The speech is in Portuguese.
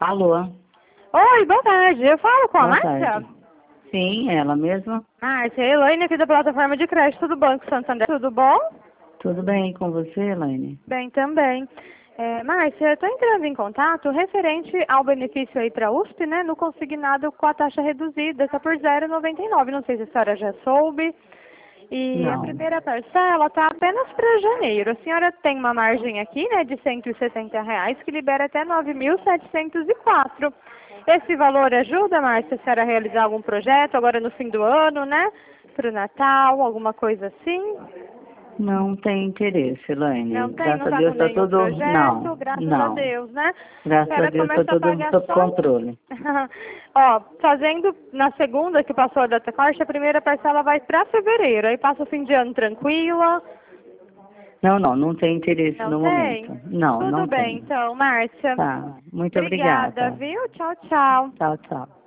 Alô, Oi, boa tarde. Eu falo com a boa Márcia? tarde. Sim, ela mesma. Márcia, Elaine aqui da plataforma de crédito do Banco Santander. Tudo bom? Tudo bem com você, Elaine? Bem também. Márcia, eu estou entrando em contato referente ao benefício aí para a USP, né? No consignado com a taxa reduzida, está por 0,99. Não sei se a senhora já soube. E a Não. primeira parcela está apenas para janeiro. A senhora tem uma margem aqui, né, de R$ 160, que libera até 9.704. Esse valor ajuda, Márcia, a senhora a realizar algum projeto agora no fim do ano, né? Para o Natal, alguma coisa assim? Não tem interesse, Elaine. Não tem? Graças Não a está com Deus está nenhum tudo. projeto? Não, Graças a não. Deus, né? A Graças a senhora Deus está começa a tudo pagar sob só. controle. Ó, fazendo na segunda, que passou a data corte, a primeira parcela vai para fevereiro. Aí passa o fim de ano tranquila. Não tem interesse Não no tem? momento. Não, Tudo não bem, tem. então, Márcia. Tá, muito Obrigada, obrigada. viu? Tchau, tchau. Tchau, tchau.